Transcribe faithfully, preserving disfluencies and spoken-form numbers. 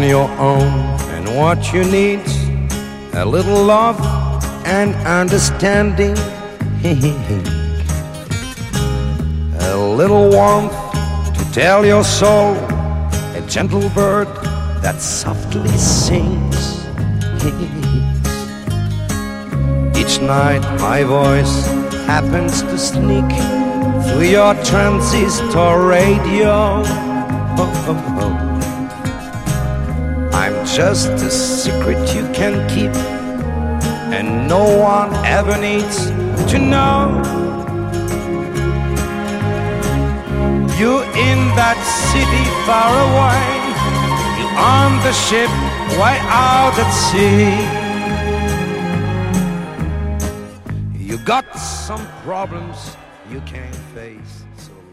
your own, and what you need, a little love and understanding, a little warmth to tell your soul, a gentle bird that softly sings. Each night my voice happens to sneak through your transistor radio. Oh, oh, oh. I'm just a secret you can keep, and no one ever needs to know. You're in that city far away, you're on the ship way out at sea. You got some problems you can't face, so